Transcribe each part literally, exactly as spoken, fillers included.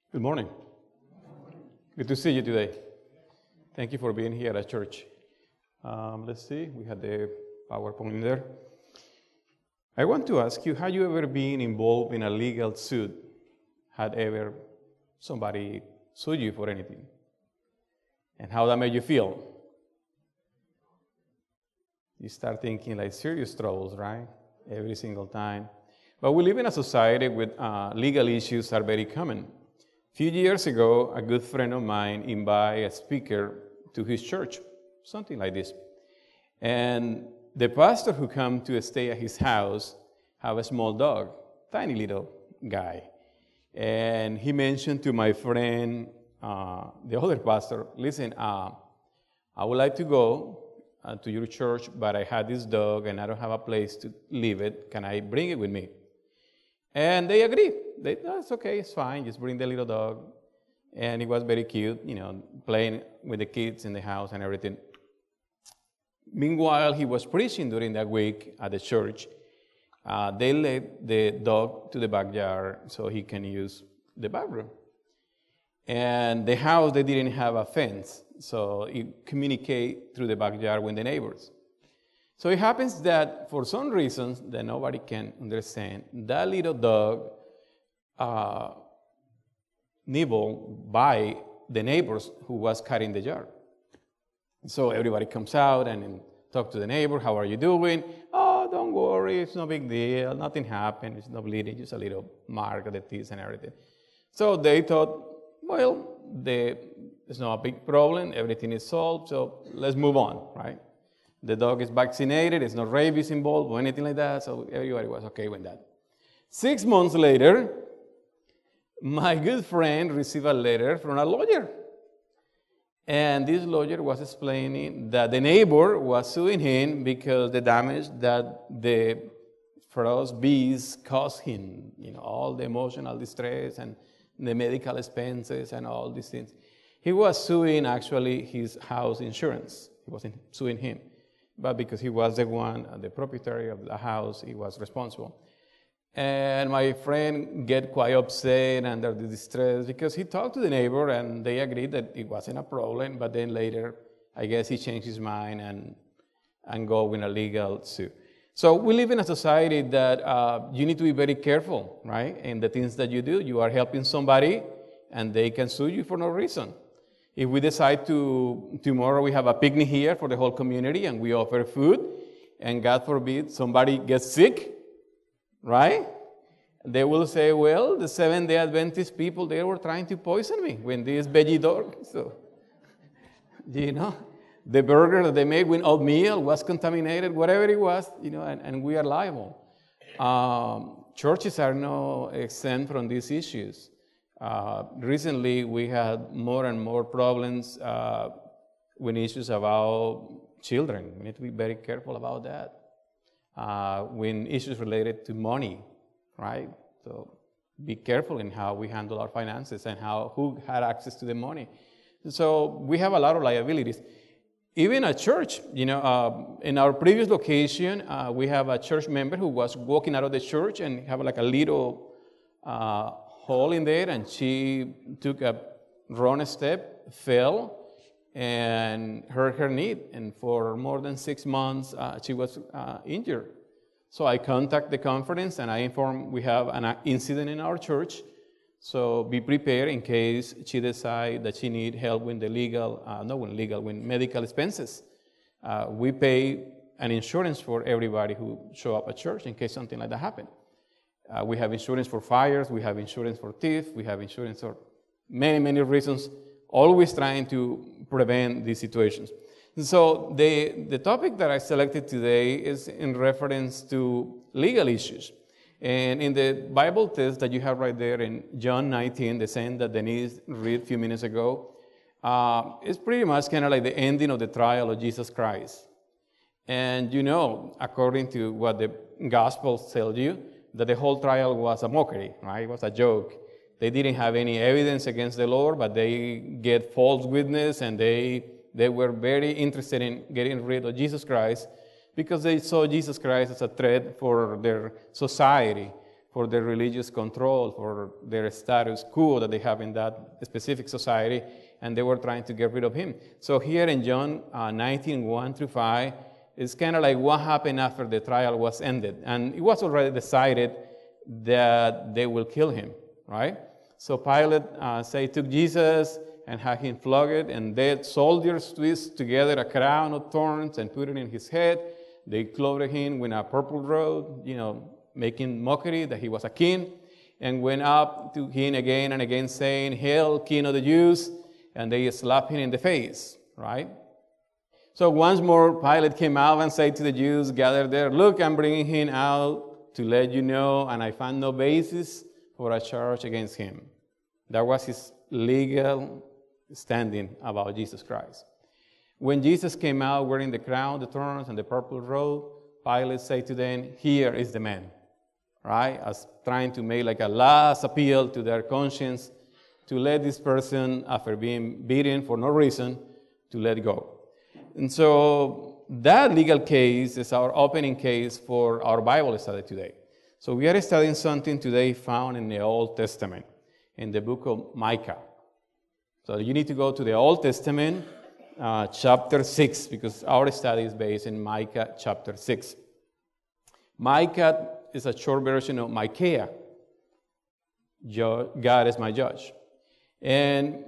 Good morning. Good to see you today. Thank you for being here at church. Um, let's see, we had the PowerPoint in there. I want to ask you, have you ever been involved in a legal suit? Had ever somebody sued you for anything? And how that made you feel? You start thinking like serious troubles, right? Every single time. But we live in a society with uh, legal issues are very common. A few years ago, a good friend of mine invited a speaker to his church, something like this. And the pastor who came to stay at his house have a small dog, tiny little guy. And he mentioned to my friend, uh, the other pastor, listen, uh, I would like to go uh, to your church, but I had this dog and I don't have a place to leave it. Can I bring it with me? And they agreed. They, no, it's okay, it's fine, just bring the little dog. And it was very cute, you know, playing with the kids in the house and everything. Meanwhile, he was preaching during that week at the church. Uh, they led the dog to the backyard so he can use the bathroom. And the house, they didn't have a fence, so it communicated through the backyard with the neighbors. So it happens that for some reasons that nobody can understand, that little dog uh, nibbled by the neighbors who was cutting the yard. So everybody comes out and talk to the neighbor, how are you doing? Oh, don't worry, it's no big deal, nothing happened, it's no bleeding, just a little mark of the teeth and everything. So they thought, well, the, it's not a big problem, everything is solved, so let's move on, right? The dog is vaccinated, there's no rabies involved or anything like that, so everybody was okay with that. Six months later, my good friend received a letter from a lawyer. And this lawyer was explaining that the neighbor was suing him because the damage that the frost bees caused him, you know, all the emotional distress and the medical expenses and all these things. He was suing actually his house insurance. He wasn't suing him. But because he was the one, the proprietary of the house, he was responsible. And my friend get quite upset under the distress because he talked to the neighbor and they agreed that it wasn't a problem, but then later, I guess he changed his mind and, and go with a legal suit. So we live in a society that uh, you need to be very careful, right? In the things that you do, you are helping somebody and they can sue you for no reason. If we decide to, tomorrow we have a picnic here for the whole community and we offer food, and God forbid somebody gets sick, right? They will say, well, the Seventh-day Adventist people, they were trying to poison me with this veggie dog. So, you know, the burger that they made with oatmeal was contaminated, whatever it was, you know, and, and we are liable. Um, churches are no exempt from these issues. Uh, recently, we had more and more problems uh, with issues about children. We need to be very careful about that. Uh, when issues related to money, right? So be careful in how we handle our finances and how who had access to the money. So we have a lot of liabilities. Even at church, you know, uh, in our previous location, uh, we have a church member who was walking out of the church and have like a little uh, hole in there, and she took a wrong step, fell, and hurt her knee, and for more than six months, uh, she was uh, injured. So I contact the conference, and I inform we have an incident in our church, so be prepared in case she decides that she needs help with the legal, uh, not with legal, with medical expenses. Uh, we pay an insurance for everybody who show up at church in case something like that happens. Uh, we have insurance for fires, we have insurance for thieves, we have insurance for many, many reasons, always trying to prevent these situations. And so the, the topic that I selected today is in reference to legal issues. And in the Bible text that you have right there in John nineteen, the same that Denise read a few minutes ago, uh, it's pretty much kind of like the ending of the trial of Jesus Christ. And you know, according to what the Gospels tell you, that the whole trial was a mockery, right? It was a joke. They didn't have any evidence against the Lord, but they get false witness, and they they were very interested in getting rid of Jesus Christ because they saw Jesus Christ as a threat for their society. for their religious control, for their status quo that they have in that specific society, and they were trying to get rid of him. So here in John uh, nineteen, one through five, it's kind of like what happened after the trial was ended. And it was already decided that they will kill him, right? So Pilate, uh, say, took Jesus and had him flogged, and dead soldiers twist together a crown of thorns and put it in his head. They clothed him with a purple robe, you know, making mockery that he was a king, and went up to him again and again, saying, "Hail, King of the Jews!" And they slapped him in the face, right? So once more, Pilate came out and said to the Jews gathered there, "Look, I'm bringing him out to let you know, and I find no basis for a charge against him." That was his legal standing about Jesus Christ. When Jesus came out wearing the crown, the thorns, and the purple robe, Pilate said to them, "Here is the man," right? As trying to make like a last appeal to their conscience to let this person, after being beaten for no reason, to let go. And so that legal case is our opening case for our Bible study today. So we are studying something today found in the Old Testament, in the book of Micah. So you need to go to the Old Testament, uh, chapter six, because our study is based in Micah chapter six. Micah is a short version of Micaiah. God is my judge. And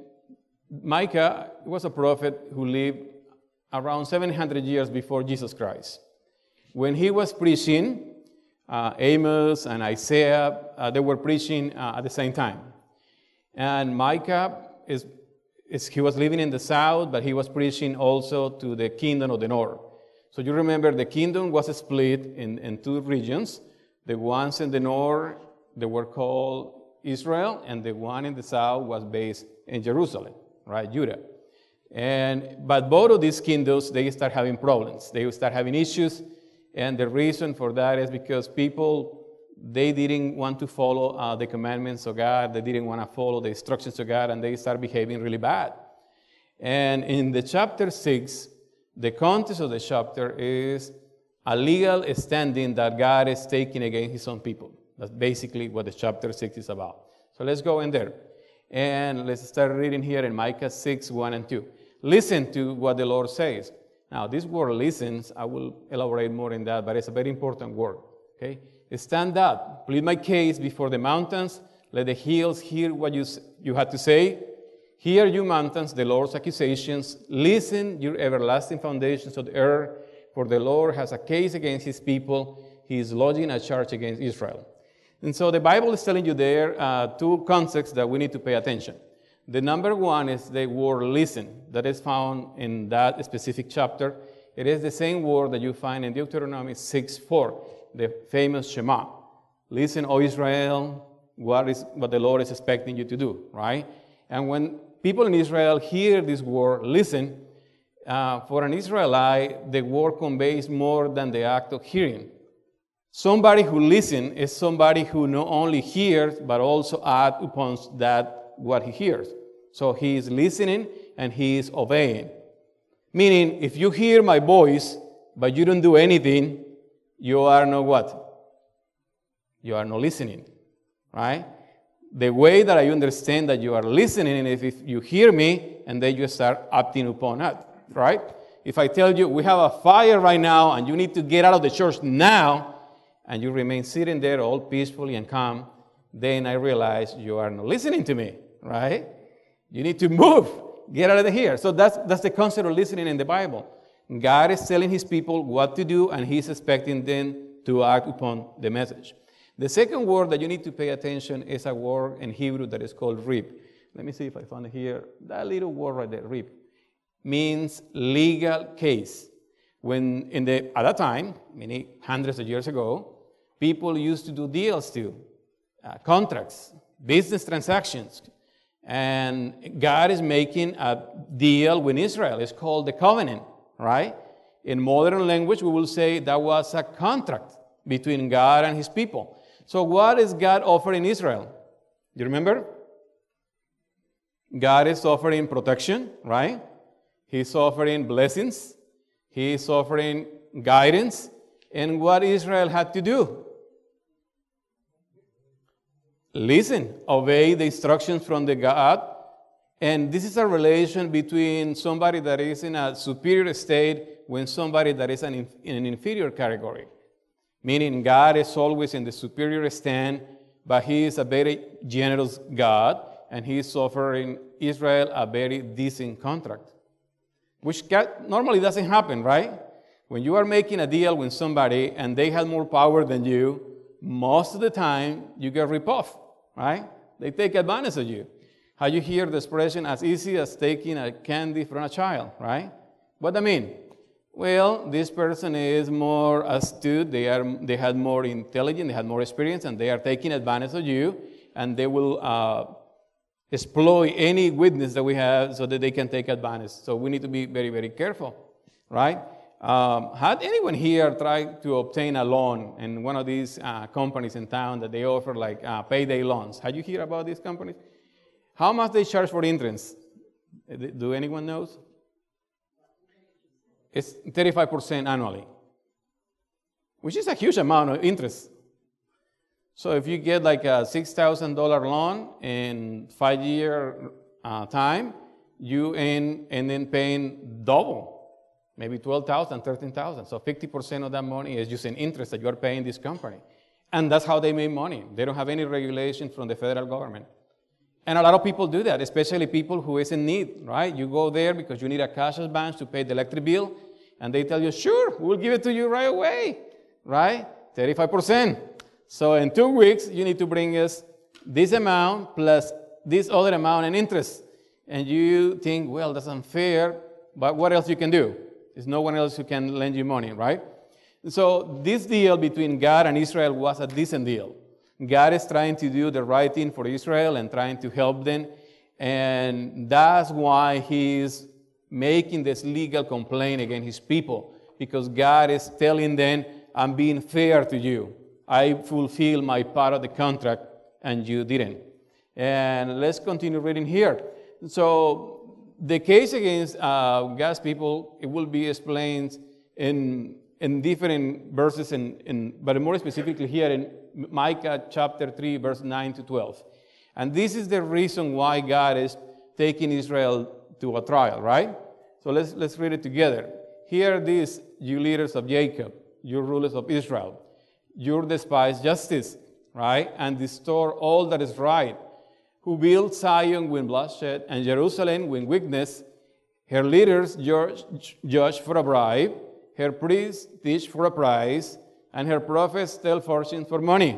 Micah was a prophet who lived around seven hundred years before Jesus Christ. When he was preaching, uh, Amos and Isaiah, uh, they were preaching uh, at the same time. And Micah, is, is he was living in the south, but he was preaching also to the kingdom of the north. So you remember the kingdom was split in, in two regions. The ones in the north, they were called Israel, and the one in the south was based in Jerusalem, right, Judah. And but both of these kingdoms, they start having problems. They start having issues, and the reason for that is because people, they didn't want to follow uh, the commandments of God. They didn't want to follow the instructions of God, and they start behaving really bad. And in the chapter six, the context of the chapter is a legal standing that God is taking against his own people. That's basically what the chapter six is about. So let's go in there. And let's start reading here in Micah six, one and two. Listen to what the Lord says. Now, this word listens, I will elaborate more in that, but it's a very important word. Okay? Stand up, plead my case before the mountains. Let the hills hear what you, you had to say. Hear, you mountains, the Lord's accusations. Listen, your everlasting foundations of the earth. For the Lord has a case against his people. He is lodging a charge against Israel. And so the Bible is telling you there uh, two concepts that we need to pay attention. The number one is the word listen that is found in that specific chapter. It is the same word that you find in Deuteronomy six four, the famous Shema. Listen, O Israel, what is what the Lord is expecting you to do, right? And when people in Israel hear this word, listen, uh, for an Israelite, the word conveys more than the act of hearing. Somebody who listens is somebody who not only hears, but also acts upon that what he hears. So he is listening and he is obeying. Meaning, if you hear my voice, but you don't do anything, you are not what? You are not listening, right? The way that I understand that you are listening is if you hear me and then you start acting upon it, right? If I tell you, we have a fire right now and you need to get out of the church now, and you remain sitting there all peacefully and calm, then I realize you are not listening to me, right? You need to move. Get out of here. So that's, that's the concept of listening in the Bible. God is telling his people what to do, and he's expecting them to act upon the message. The second word that you need to pay attention is a word in Hebrew that is called rib. Let me see if I found it here. That little word right there, rib, means legal case. When in the at that time, many hundreds of years ago, people used to do deals too, uh, contracts, business transactions. And God is making a deal with Israel. It's called the covenant, right? In modern language, we will say that was a contract between God and his people. So what is God offering Israel? Do you remember? God is offering protection, right? He's offering blessings. He is offering guidance. And what Israel had to do? listen, obey the instructions from the God. And this is a relation between somebody that is in a superior state when somebody that is an in, in an inferior category. Meaning God is always in the superior stand, but he is a very generous God, and he is offering Israel a very decent contract, which normally doesn't happen, right? When you are making a deal with somebody and they have more power than you, most of the time you get ripped off, right? They take advantage of you. How you hear the expression, as easy as taking a candy from a child, right? What does that mean? Well, this person is more astute, they are they had more intelligence, they had more experience, and they are taking advantage of you, and they will uh, exploit any weakness that we have so that they can take advantage. So we need to be very, very careful, right? Um, had anyone here tried to obtain a loan in one of these uh, companies in town that they offer like uh, payday loans? Had you heard about these companies? How much they charge for interest? Do anyone knows? It's thirty-five percent annually, which is a huge amount of interest. So if you get like a six thousand dollars loan in five-year uh, time, you end, end in paying double, maybe twelve thousand dollars, thirteen thousand dollars. So fifty percent of that money is just an interest that you are paying this company. And that's how they make money. They don't have any regulation from the federal government. And a lot of people do that, especially people who is in need, right? You go there because you need a cash advance to pay the electric bill, and they tell you, sure, we'll give it to you right away, right? thirty-five percent. So in two weeks, you need to bring us this amount plus this other amount in interest. And you think, well, that's unfair, but what else you can do? There's no one else who can lend you money, right? So this deal between God and Israel was a decent deal. God is trying to do the right thing for Israel and trying to help them. And that's why he's making this legal complaint against his people, because God is telling them, I'm being fair to you. I fulfilled my part of the contract, and you didn't. And let's continue reading here. So the case against uh, God's people, it will be explained in, in different verses, in, in, but more specifically here in Micah chapter three, verse nine to twelve. And this is the reason why God is taking Israel to a trial, right? So let's, let's read it together. Hear this, you leaders of Jacob, you rulers of Israel. You despise justice, right? And distort all that is right. Who build Zion with bloodshed and Jerusalem with weakness. Her leaders judge, judge for a bribe. Her priests teach for a price. And her prophets tell fortunes for money.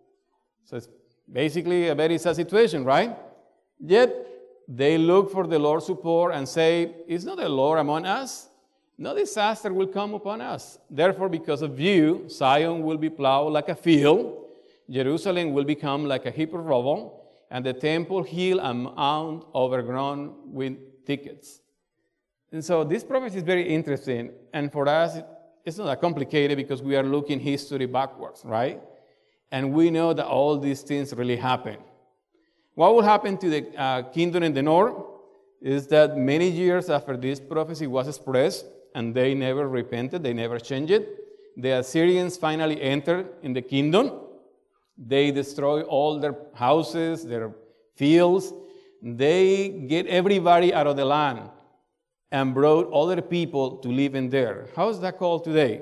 So it's basically a very sad situation, right? Yet they look for the Lord's support and say, is not the Lord among us? No disaster will come upon us. Therefore, because of you, Zion will be plowed like a field, Jerusalem will become like a heap of rubble, and the temple hill a mound overgrown with thickets. And so this prophecy is very interesting, and for us, it's not that complicated because we are looking history backwards, right? And we know that all these things really happen. What will happen to the uh, kingdom in the north is that many years after this prophecy was expressed, and they never repented, they never changed it, the Assyrians finally entered in the kingdom. They destroy all their houses, their fields. They get everybody out of the land and brought other people to live in there. How is that called today?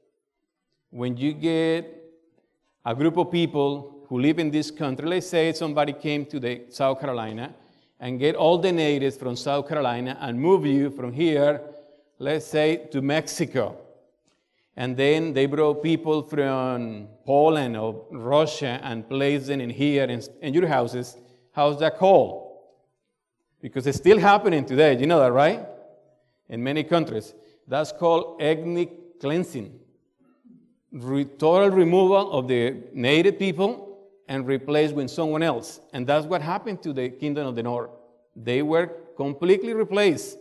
When you get a group of people who live in this country, let's say somebody came to the South Carolina and get all the natives from South Carolina and move you from here, let's say, to Mexico. And then they brought people from Poland or Russia and placed them in here in, in your houses. How's that called? Because it's still happening today. You know that, right? In many countries. That's called ethnic cleansing. Re- total removal of the native people and replaced with someone else. And that's what happened to the kingdom of the north. They were completely replaced.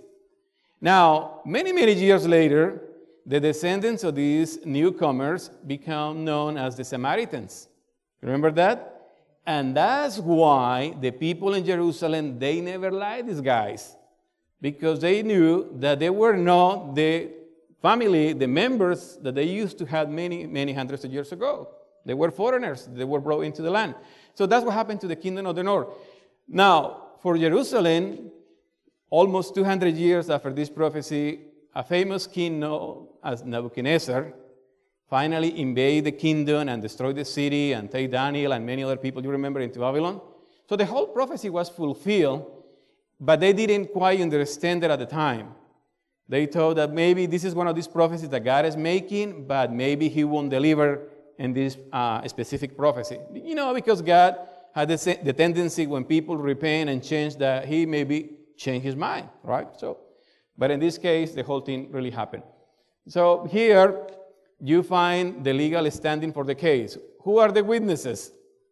Now, many, many years later, the descendants of these newcomers become known as the Samaritans. Remember that? And that's why the people in Jerusalem, they never liked these guys, because they knew that they were not the family, the members that they used to have many, many hundreds of years ago. They were foreigners. They were brought into the land. So that's what happened to the kingdom of the north. Now, for Jerusalem, almost two hundred years after this prophecy, a famous king known as Nebuchadnezzar finally invade the kingdom and destroy the city and take Daniel and many other people, you remember, into Babylon. So the whole prophecy was fulfilled, but they didn't quite understand it at the time. They thought that maybe this is one of these prophecies that God is making, but maybe he won't deliver in this uh, specific prophecy. You know, because God had the, the tendency when people repent and change that he maybe change his mind, right? So, but in this case, the whole thing really happened. So here, you find the legal standing for the case. Who are the witnesses?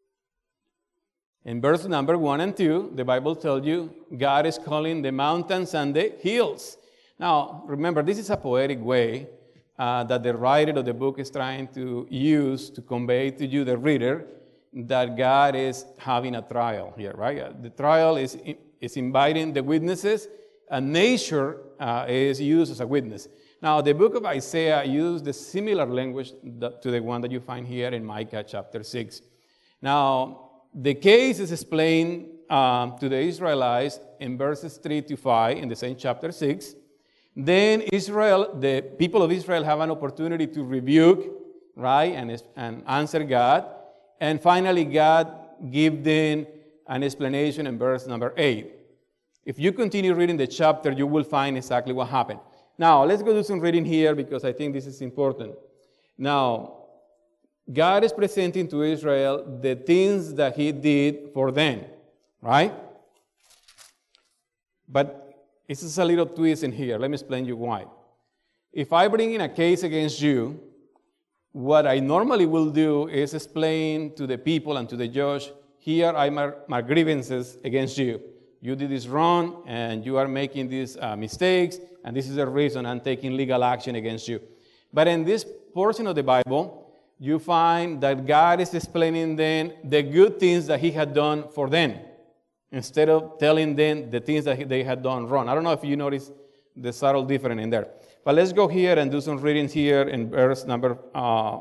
In verse number one and two, the Bible tells you God is calling the mountains and the hills. Now, remember, this is a poetic way uh, that the writer of the book is trying to use to convey to you, the reader, that God is having a trial here, right? The trial is, is inviting the witnesses, and nature uh, is used as a witness. Now, the book of Isaiah used the similar language that, to the one that you find here in Micah chapter six. Now, the case is explained um, to the Israelites in verses three to five in the same chapter six. Then Israel, the people of Israel have an opportunity to rebuke, right, and, and answer God. And finally, God gives them an explanation in verse number eight. If you continue reading the chapter, you will find exactly what happened. Now, let's go do some reading here because I think this is important. Now, God is presenting to Israel the things that he did for them, right? But it's just a little twist in here. Let me explain you why. If I bring in a case against you, what I normally will do is explain to the people and to the judge, here are my, my grievances against you. You did this wrong, and you are making these uh, mistakes, and this is the reason I'm taking legal action against you. But in this portion of the Bible, you find that God is explaining them the good things that he had done for them, instead of telling them the things that they had done wrong. I don't know if you notice the subtle difference in there. But let's go here and do some readings here in verse number uh,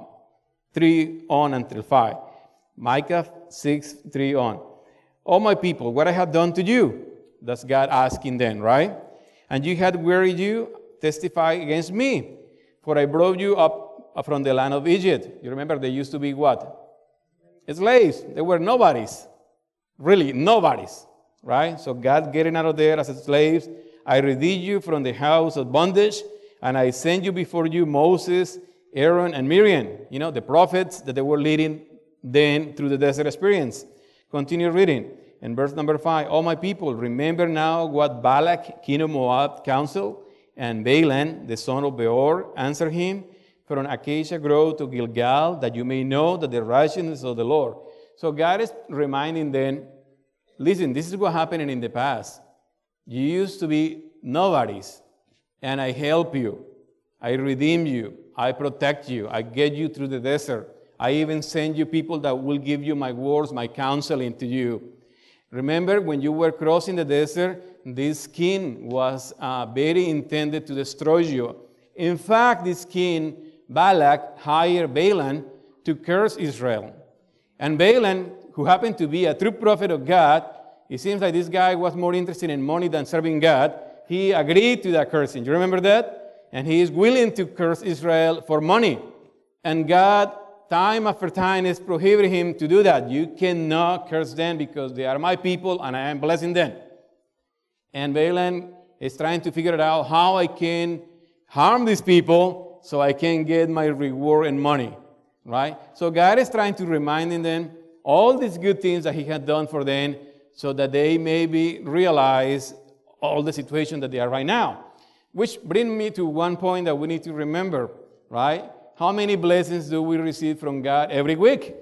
three on until five. Micah six, three on. O my people, what I have done to you? That's God asking them, right? And you had wearied you, testify against me. For I brought you up from the land of Egypt. You remember they used to be what? Slaves. They were nobodies. Really, nobodies, right? So God getting out of there as slaves. I redeemed you from the house of bondage, and I sent you before you Moses, Aaron, and Miriam. You know, the prophets that they were leading then through the desert experience. Continue reading. In verse number five, O my people, remember now what Balak, king of Moab, counseled, and Balaam, the son of Beor, answered him, from Acacia Grove to Gilgal, that you may know that the righteousness of the Lord. So God is reminding them, listen, this is what happened in the past. You used to be nobodies, and I help you. I redeem you. I protect you. I get you through the desert. I even send you people that will give you my words, my counseling to you. Remember, when you were crossing the desert, this king was uh, very intended to destroy you. In fact, this king, Balak, hired Balaam to curse Israel. And Balaam, who happened to be a true prophet of God, it seems like this guy was more interested in money than serving God. He agreed to that cursing. Do you remember that? And he is willing to curse Israel for money. And God, time after time, is prohibiting him to do that. You cannot curse them because they are my people and I am blessing them. And Balaam is trying to figure out how I can harm these people so I can get my reward and money. Right? So God is trying to remind them all these good things that he had done for them so that they maybe realize all the situation that they are right now. Which brings me to one point that we need to remember, right? How many blessings do we receive from God every week?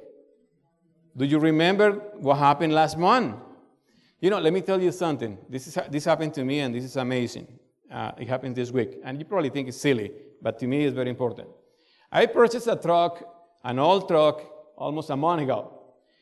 Do you remember what happened last month? You know, let me tell you something. This is this happened to me, and this is amazing. Uh, it happened this week. And you probably think it's silly, but to me it's very important. I purchased a truck, an old truck, almost a month ago,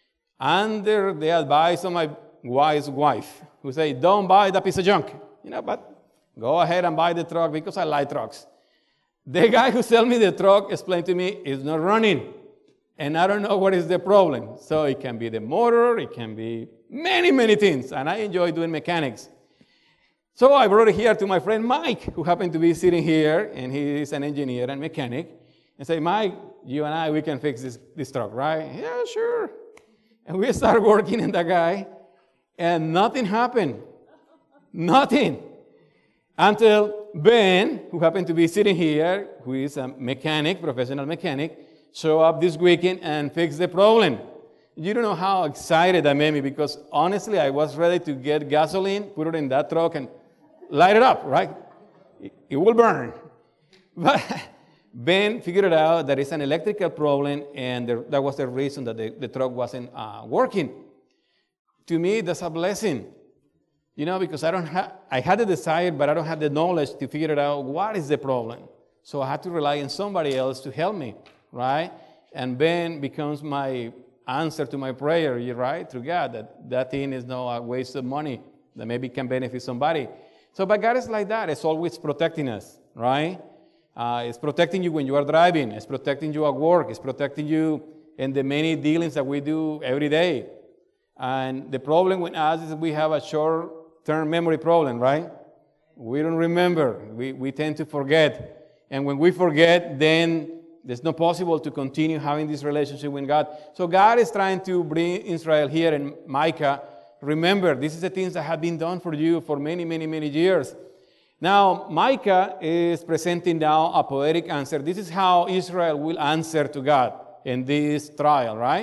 under the advice of my wise wife, who said, don't buy that piece of junk. You know, but go ahead and buy the truck because I like trucks. The guy who sold me the truck explained to me, it's not running. and I don't know what is the problem. So it can be the motor, it can be many, many things, and I enjoy doing mechanics. So I brought it here to my friend Mike, who happened to be sitting here, and he is an engineer and mechanic, and say, Mike, you and I, we can fix this, this truck, right? Yeah, sure. And we started working on that guy, and nothing happened. Nothing. Until Ben, who happened to be sitting here, who is a mechanic, professional mechanic, showed up this weekend and fixed the problem. You don't know how excited that made me, because honestly, I was ready to get gasoline, put it in that truck, and light it up, right? It, it will burn. But Ben figured out that it's an electrical problem, and there, that was the reason that the, the truck wasn't uh, working. To me, that's a blessing. You know, because I don't have, I had the desire, but I don't have the knowledge to figure out what is the problem. So I had to rely on somebody else to help me, right? And Ben becomes my answer to my prayer, you're right, through God, that that thing is not a waste of money, that maybe can benefit somebody. So, but God is like that. It's always protecting us, right? Uh, it's protecting you when you are driving. It's protecting you at work. It's protecting you in the many dealings that we do every day. And the problem with us is we have a short-term memory problem, right? We don't remember. We, we tend to forget. And when we forget, then it's not possible to continue having this relationship with God. So God is trying to bring Israel here in Micah. Remember, this is the things that have been done for you for many, many, many years. Now, Micah is presenting now a poetic answer. This is how Israel will answer to God in this trial, right?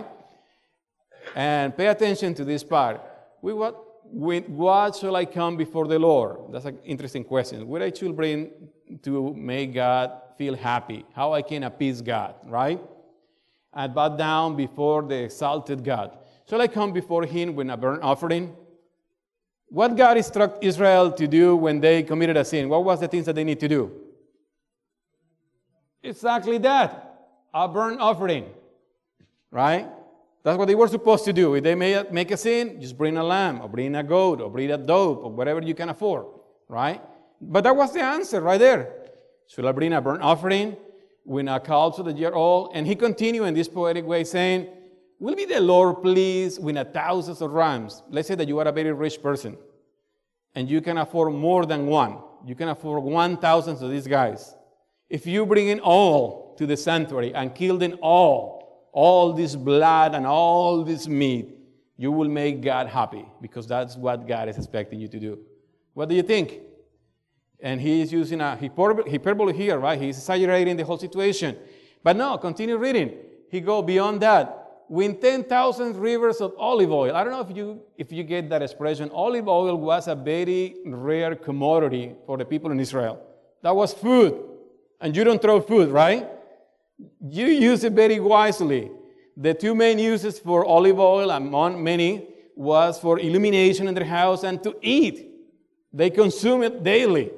And pay attention to this part. We, what, with what shall I come before the Lord? That's an interesting question. What I should bring to make God feel happy, how I can appease God, right? And bow down before the exalted God. Shall I come before Him with a burnt offering? What God instructed Israel to do when they committed a sin? What was the things that they need to do? Exactly that, a burnt offering, right? That's what they were supposed to do. If they make a sin, just bring a lamb, or bring a goat, or bring a dove, or whatever you can afford, right? But that was the answer right there. Should I bring a burnt offering with a calf of the year old? And he continued in this poetic way saying, will be the Lord pleased with a thousands of rams? Let's say that you are a very rich person and you can afford more than one. You can afford one thousand of these guys. If you bring in all to the sanctuary and kill them all, all this blood and all this meat, you will make God happy, because that's what God is expecting you to do. What do you think? And he is using a hyperbole here, right? He's exaggerating the whole situation. But no, continue reading. He goes beyond that. With ten thousand rivers of olive oil. I don't know if you if you get that expression. Olive oil was a very rare commodity for the people in Israel. That was food. And you don't throw food, right? You use it very wisely. The two main uses for olive oil, among many, was for illumination in their house and to eat. They consume it daily.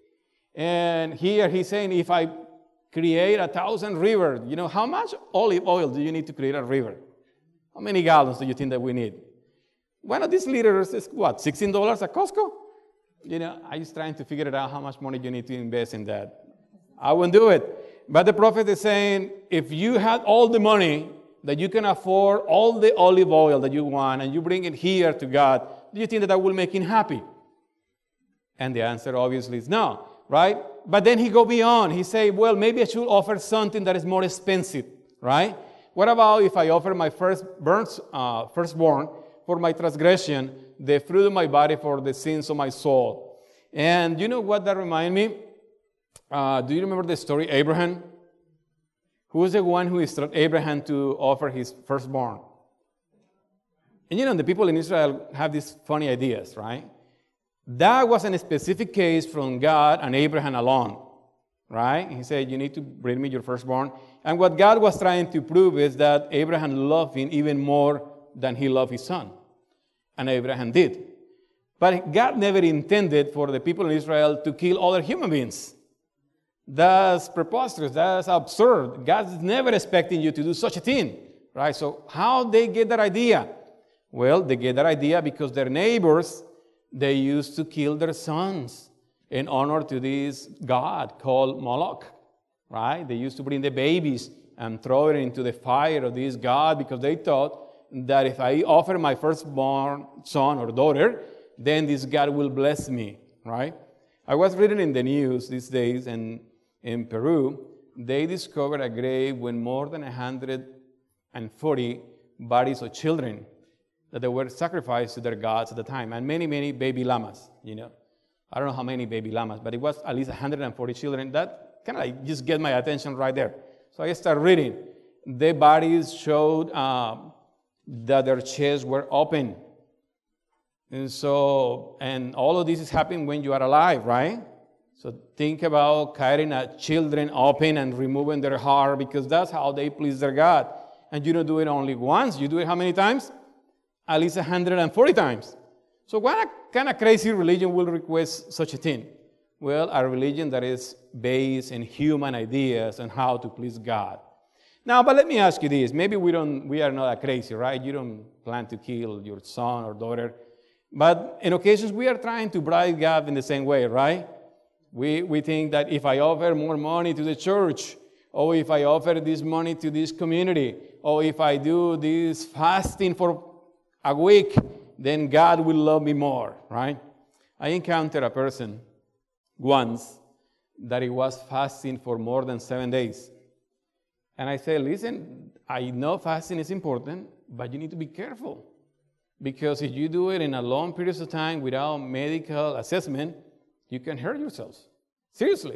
And here he's saying, if I create a thousand rivers, you know, how much olive oil do you need to create a river? How many gallons do you think that we need? One of these liters is what, sixteen dollars at Costco? You know, I'm just trying to figure it out how much money you need to invest in that. I won't do it. But the prophet is saying, if you had all the money that you can afford, all the olive oil that you want, and you bring it here to God, do you think that that will make him happy? And the answer obviously is no, right? But then he go beyond. He say, well, maybe I should offer something that is more expensive, right? What about if I offer my first burnt, uh, firstborn for my transgression, the fruit of my body for the sins of my soul? And you know what that reminds me? Uh, do you remember the story Abraham? Who was the one who instructed Abraham to offer his firstborn? And you know, the people in Israel have these funny ideas, right? That wasn't a specific case from God and Abraham alone, right? He said, you need to bring me your firstborn. And what God was trying to prove is that Abraham loved him even more than he loved his son. And Abraham did. But God never intended for the people in Israel to kill other human beings. That's preposterous. That's absurd. God is never expecting you to do such a thing, right? So how they get that idea? Well, they get that idea because their neighbors, they used to kill their sons in honor to this god called Moloch, right? They used to bring the babies and throw it into the fire of this god, because they thought that if I offer my firstborn son or daughter, then this God will bless me, right? I was reading in the news these days, and in Peru, they discovered a grave with more than one hundred forty bodies of children that they were sacrificed to their gods at the time, and many, many baby llamas, you know. I don't know how many baby llamas, but it was at least one hundred forty children. That kind of like just get my attention right there. So I started reading. Their bodies showed uh, that their chests were open. And so, and all of this is happening when you are alive, right? So think about cutting a children open and removing their heart, because that's how they please their God. And you don't do it only once. You do it how many times? At least one hundred forty times. So what kind of crazy religion will request such a thing? Well, a religion that is based in human ideas and how to please God. Now, but let me ask you this. Maybe we don't, we are not that crazy, right? You don't plan to kill your son or daughter. But in occasions, we are trying to bribe God in the same way, right? We, we think that if I offer more money to the church, or if I offer this money to this community, or if I do this fasting for a week, then God will love me more, right? I encountered a person once that he was fasting for more than seven days. And I said, listen, I know fasting is important, but you need to be careful. Because if you do it in a long period of time without medical assessment, you can hurt yourselves. Seriously.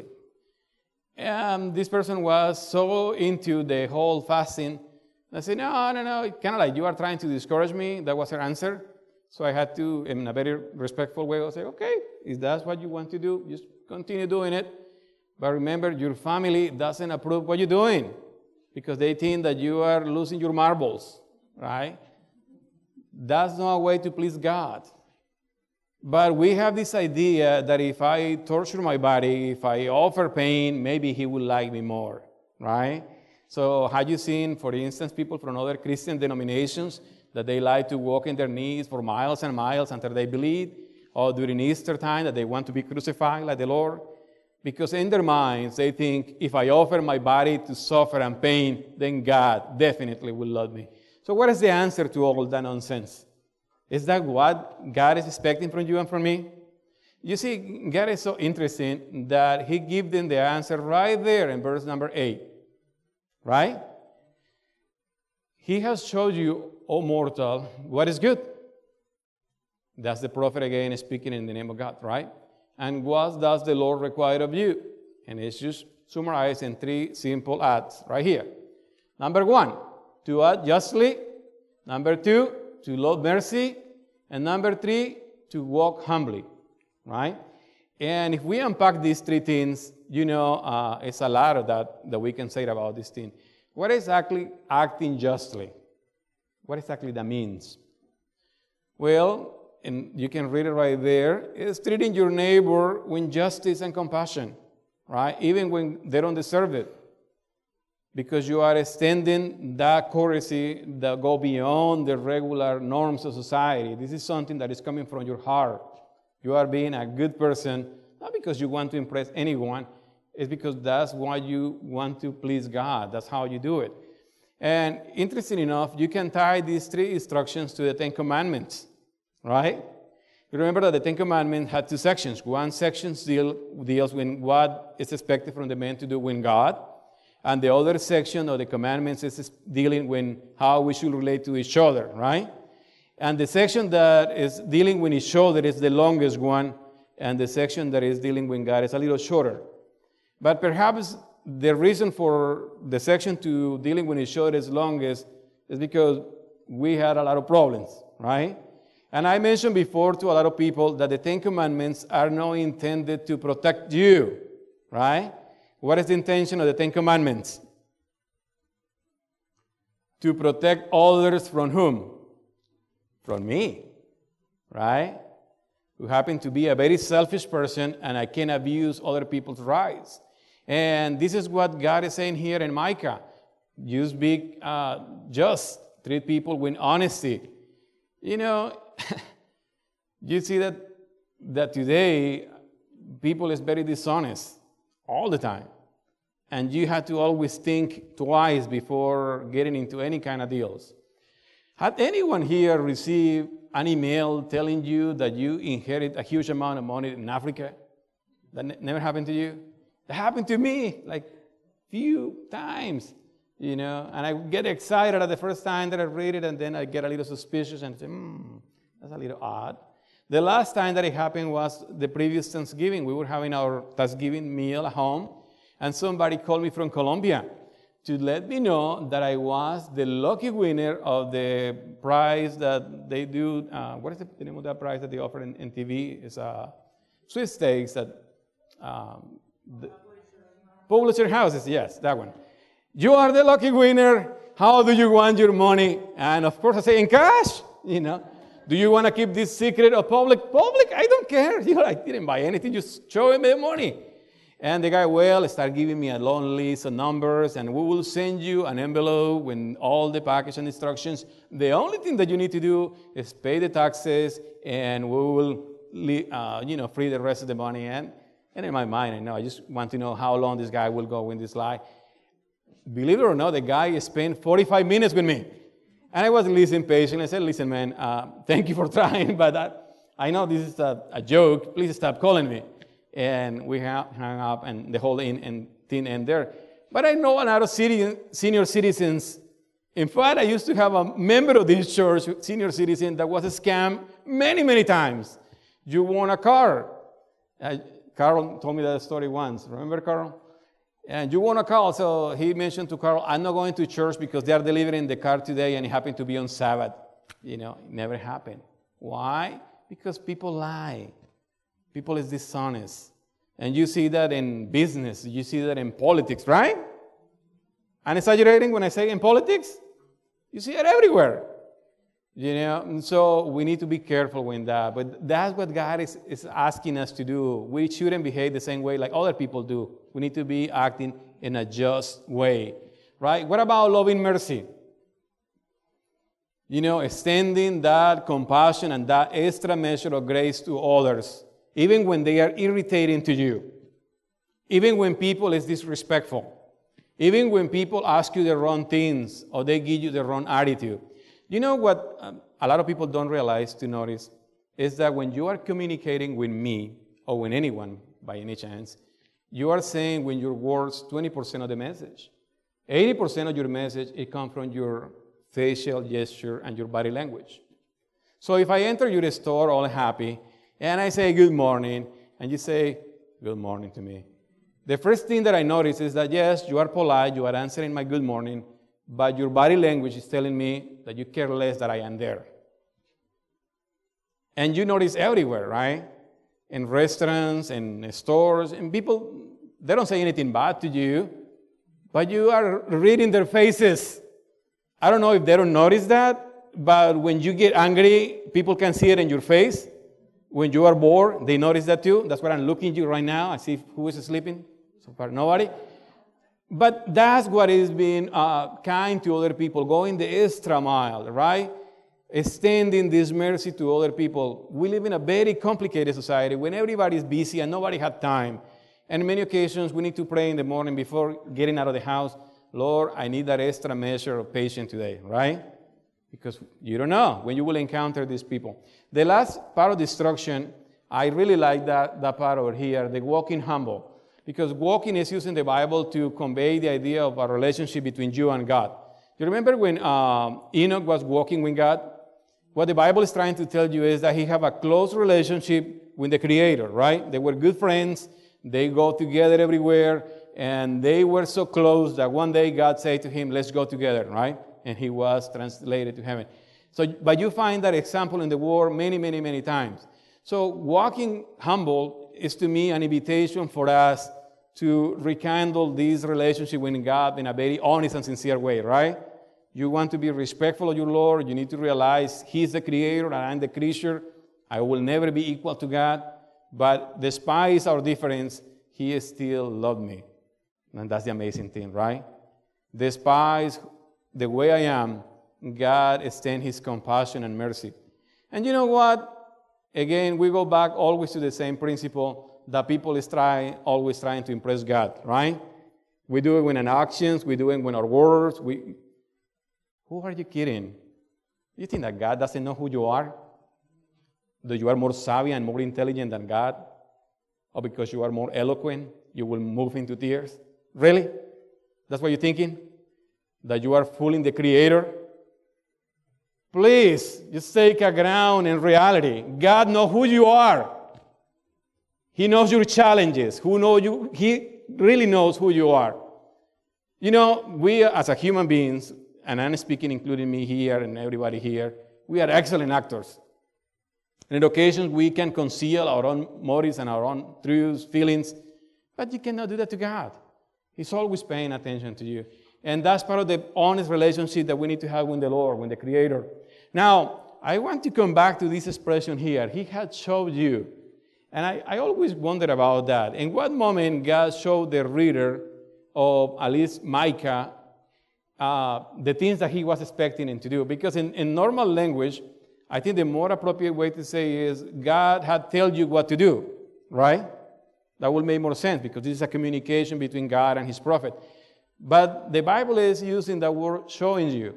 And this person was so into the whole fasting. I said, no, no, no, kind of like you are trying to discourage me. That was her answer. So I had to, in a very respectful way, say, okay, if that's what you want to do, just continue doing it. But remember, your family doesn't approve what you're doing, because they think that you are losing your marbles, right? That's not a way to please God. But we have this idea that if I torture my body, if I offer pain, maybe he will like me more, right? So have you seen, for instance, people from other Christian denominations that they like to walk in their knees for miles and miles until they bleed, or during Easter time that they want to be crucified like the Lord? Because in their minds, they think, if I offer my body to suffer and pain, then God definitely will love me. So what is the answer to all that nonsense? Is that what God is expecting from you and from me? You see, God is so interesting that he gives them the answer right there in verse number eight. Right? He has showed you, O mortal, what is good. That's the prophet again speaking in the name of God, right? And what does the Lord require of you? And it's just summarized in three simple acts right here. Number one, to act justly. Number two, to love mercy. And number three, to walk humbly, right? And if we unpack these three things, you know, uh, it's a lot of that that we can say about this thing. What exactly acting justly? What exactly that means? Well, and you can read it right there. It's treating your neighbor with justice and compassion, right? Even when they don't deserve it. Because you are extending that courtesy that go beyond the regular norms of society. This is something that is coming from your heart. You are being a good person, not because you want to impress anyone. It's because that's why you want to please God. That's how you do it. And interesting enough, you can tie these three instructions to the Ten Commandments, right? You remember that the Ten Commandments had two sections. One section deal, deals with what is expected from the man to do with God. And the other section of the commandments is dealing with how we should relate to each other, right? And the section that is dealing with each other is the longest one, and the section that is dealing with God is a little shorter. But perhaps the reason for the section to dealing with each other is longest is because we had a lot of problems, right? And I mentioned before to a lot of people that the Ten Commandments are not intended to protect you, right? What is the intention of the Ten Commandments? To protect others from whom? From me, right? Who happen to be a very selfish person, and I can abuse other people's rights. And this is what God is saying here in Micah. Just be uh, just, treat people with honesty. You know, you see that, that today people is very dishonest all the time. and you had to always think twice before getting into any kind of deals. Had anyone here received an email telling you that you inherit a huge amount of money in Africa? That ne- never happened to you? That happened to me like few times, you know, and I get excited at the first time that I read it, and then I get a little suspicious and say, hmm, that's a little odd. The last time that it happened was the previous Thanksgiving. We were having our Thanksgiving meal at home, and somebody called me from Colombia to let me know that I was the lucky winner of the prize that they do. Uh, what is the name of that prize that they offer in, in T V? It's a sweepstakes that um, the, Publisher houses, yes, that one. You are the lucky winner. How do you want your money? And of course, I say in cash. You know, do you want to keep this secret or public? Public, I don't care. You know, I didn't buy anything. Just show me the money. And the guy, well, started giving me a long list of numbers, and we will send you an envelope with all the package and instructions. The only thing that you need to do is pay the taxes, and we will, uh, you know, free the rest of the money. And, and in my mind, I know, I just want to know how long this guy will go in this lie. Believe it or not, the guy spent forty-five minutes with me. And I was listening patiently. I said, listen, man, uh, thank you for trying, but uh, I know this is a, a joke. Please stop calling me. And we ha- hung up, and the whole in, and thing ended there. But I know a lot of city, senior citizens. In fact, I used to have a member of this church, senior citizen, that was a scam many, many times. You won a car. Uh, Carl told me that story once. Remember, Carl? And you won a car. So he mentioned to Carl, I'm not going to church because they are delivering the car today, and it happened to be on Sabbath. You know, it never happened. Why? Because people lie. People is dishonest. And you see that in business. You see that in politics, right? I'm exaggerating when I say in politics. You see it everywhere. You know, and so we need to be careful with that. But that's what God is, is asking us to do. We shouldn't behave the same way like other people do. We need to be acting in a just way, right? What about loving mercy? You know, extending that compassion and that extra measure of grace to others, even when they are irritating to you, even when people is disrespectful, even when people ask you the wrong things or they give you the wrong attitude. You know what um, a lot of people don't realize to notice is that when you are communicating with me or with anyone by any chance, you are saying with your words twenty percent of the message. eighty percent of your message, it comes from your facial gesture and your body language. So if I enter your store all happy, and I say good morning, and you say good morning to me, the first thing that I notice is that, yes, you are polite, you are answering my good morning, but your body language is telling me that you care less that I am there. And you notice everywhere, right? In restaurants, in stores, and people, they don't say anything bad to you, but you are reading their faces. I don't know if they don't notice that, but when you get angry, people can see it in your face. When you are bored, they notice that too. That's why I'm looking at you right now. I see who is sleeping. So far, nobody. But that's what is being uh, kind to other people, going the extra mile, right? Extending this mercy to other people. We live in a very complicated society when everybody is busy and nobody has time. And in many occasions, we need to pray in the morning before getting out of the house, Lord, I need that extra measure of patience today, right? Because you don't know when you will encounter these people. The last part of the instruction, I really like that, that part over here, the walking humble. Because walking is used in the Bible to convey the idea of a relationship between you and God. You remember when um, Enoch was walking with God? What the Bible is trying to tell you is that he had a close relationship with the Creator, right? They were good friends. They go together everywhere. And they were so close that one day God said to him, let's go together, right? And he was translated to heaven. So, but you find that example in the Word many, many, many times. So walking humble is to me an invitation for us to rekindle this relationship with God in a very honest and sincere way, right? You want to be respectful of your Lord. You need to realize He's the Creator and I'm the creature. I will never be equal to God. But despite our difference, He still loved me. And that's the amazing thing, right? Despite the way I am, God extends His compassion and mercy. And you know what? Again, we go back always to the same principle that people is trying, always trying to impress God, right? We do it with our actions. We do it with our words. We, who are you kidding? You think that God doesn't know who you are? That you are more savvy and more intelligent than God? Or because you are more eloquent, you will move into tears? Really? That's what you're thinking? That you are fooling the Creator? Please, just take a ground in reality. God knows who you are. He knows your challenges. Who know you? He really knows who you are. You know, we as a human beings, and I'm speaking including me here and everybody here, we are excellent actors. And on occasions we can conceal our own motives and our own truths, feelings, but you cannot do that to God. He's always paying attention to you. And that's part of the honest relationship that we need to have with the Lord, with the Creator. Now, I want to come back to this expression here. He had showed you. And I, I always wonder about that. In what moment God showed the reader of at least Micah uh, the things that he was expecting him to do? Because in, in normal language, I think the more appropriate way to say is God had told you what to do, right? That will make more sense because this is a communication between God and his prophet. But the Bible is using the word showing you.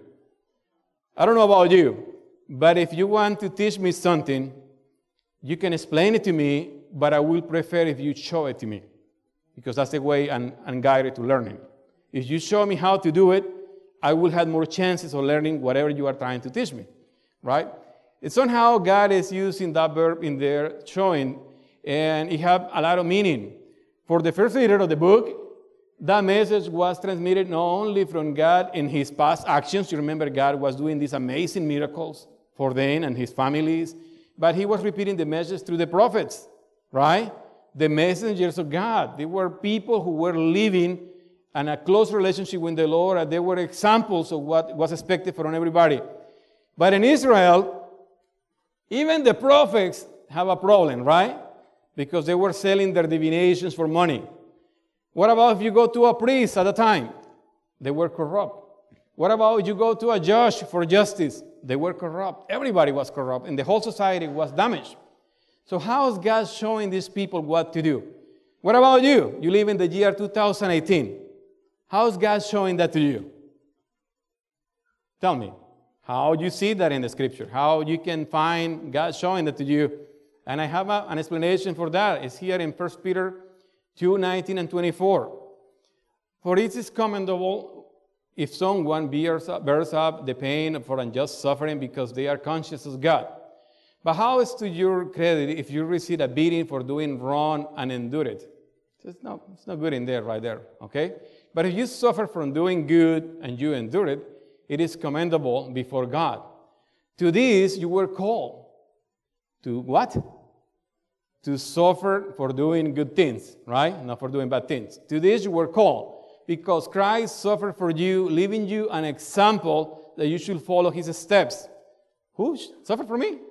I don't know about you, but if you want to teach me something, you can explain it to me, but I will prefer if you show it to me because that's the way I'm, I'm guided to learning. If you show me how to do it, I will have more chances of learning whatever you are trying to teach me, right? It's somehow God is using that verb in there, showing, and it has a lot of meaning. For the first reader of the book, that message was transmitted not only from God in his past actions. You remember God was doing these amazing miracles for them and his families, but he was repeating the message through the prophets, right? The messengers of God. They were people who were living in a close relationship with the Lord, and they were examples of what was expected from everybody. But in Israel, even the prophets have a problem, right? Because they were selling their divinations for money. What about if you go to a priest at the time? They were corrupt. What about if you go to a judge for justice? They were corrupt. Everybody was corrupt, and the whole society was damaged. So how is God showing these people what to do? What about you? You live in the year two thousand eighteen. How is God showing that to you? Tell me. How you see that in the Scripture? How you can find God showing that to you? And I have a, an explanation for that. It's here in First Peter two, nineteen and twenty-four. For it is commendable if someone bears up, bears up the pain for unjust suffering because they are conscious of God. But how is to your credit if you receive a beating for doing wrong and endure it? It's not, it's not good in there, right there, okay? But if you suffer from doing good and you endure it, it is commendable before God. To this you were called. To what? To suffer for doing good things, right? Not for doing bad things. To this you were called, because Christ suffered for you, leaving you an example that you should follow his steps. Who suffered for me?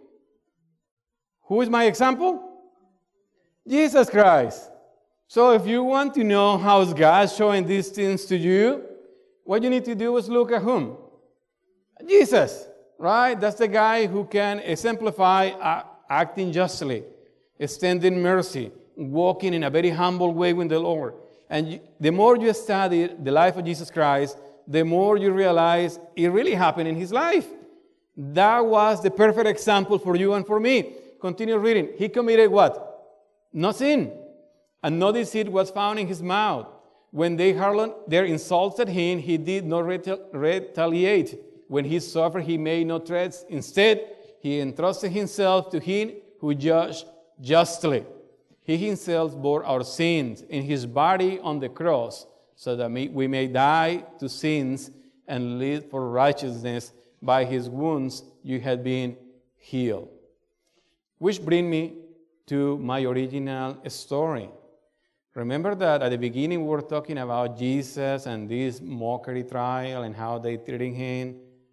Who is my example? Jesus Christ. So if you want to know how God is showing these things to you, what you need to do is look at whom? Jesus, right? That's the guy who can exemplify uh, acting justly, extending mercy, walking in a very humble way with the Lord. And you, the more you study the life of Jesus Christ, the more you realize it really happened in his life. That was the perfect example for you and for me. Continue reading. He committed what? No sin. And no deceit was found in his mouth. When they hurled their insults at him, he did not retaliate. When he suffered, he made no threats. Instead, he entrusted himself to him who judged justly. He himself bore our sins in his body on the cross, so that we may die to sins and live for righteousness. By his wounds you had been healed. Which brings me to my original story. Remember that at the beginning we were talking about Jesus and this mockery trial and how they treated him.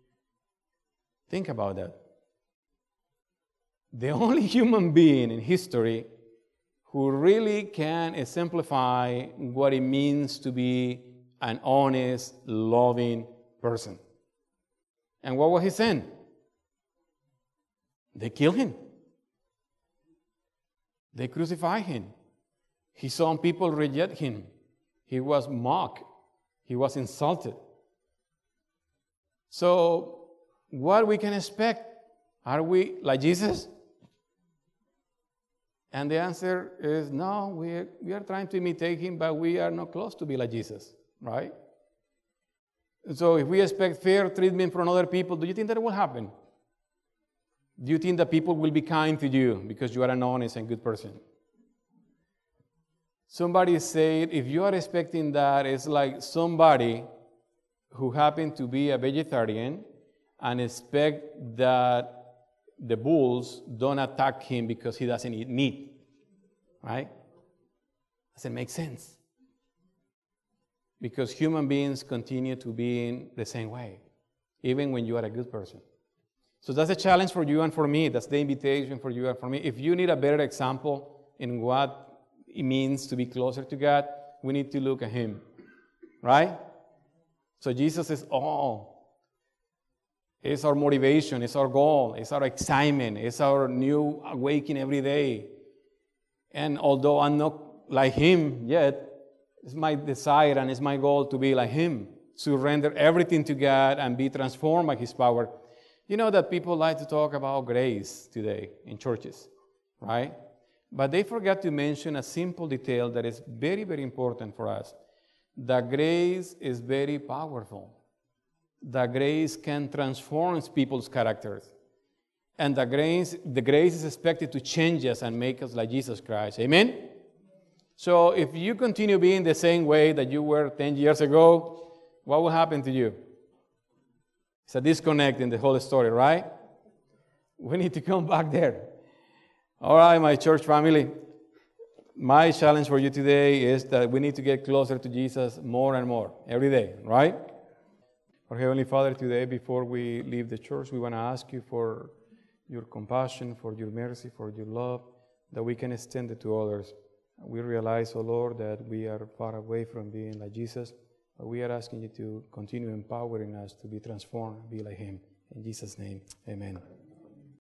Think about that. The only human being in history who really can exemplify what it means to be an honest, loving person. And what was his sin? They killed him. They crucified him. He saw people reject him. He was mocked. He was insulted. So, what we can expect? Are we like Jesus? And the answer is no, we are, we are trying to imitate him, but we are not close to be like Jesus, right? So if we expect fair treatment from other people, do you think that will happen? Do you think that people will be kind to you because you are an honest and good person? Somebody said, if you are expecting that, it's like somebody who happened to be a vegetarian and expect that the bulls don't attack him because he doesn't eat meat, right? Doesn't make sense. Because human beings continue to be in the same way, even when you are a good person. So that's a challenge for you and for me. That's the invitation for you and for me. If you need a better example in what it means to be closer to God, we need to look at him, right? So Jesus is all. It's our motivation, it's our goal, it's our excitement, it's our new awakening every day. And although I'm not like him yet, it's my desire and it's my goal to be like him, surrender everything to God and be transformed by his power. You know that people like to talk about grace today in churches, right? But they forget to mention a simple detail that is very, very important for us. That grace is very powerful. That grace can transform people's characters. And the grace, the grace is expected to change us and make us like Jesus Christ. Amen? So if you continue being the same way that you were ten years ago, what will happen to you? It's a disconnect in the whole story, right? We need to come back there. All right, my church family. My challenge for you today is that we need to get closer to Jesus more and more, every day, right? Our Heavenly Father, today, before we leave the church, we want to ask you for your compassion, for your mercy, for your love, that we can extend it to others. We realize, oh Lord, that we are far away from being like Jesus, but we are asking you to continue empowering us to be transformed, be like him. In Jesus' name, amen.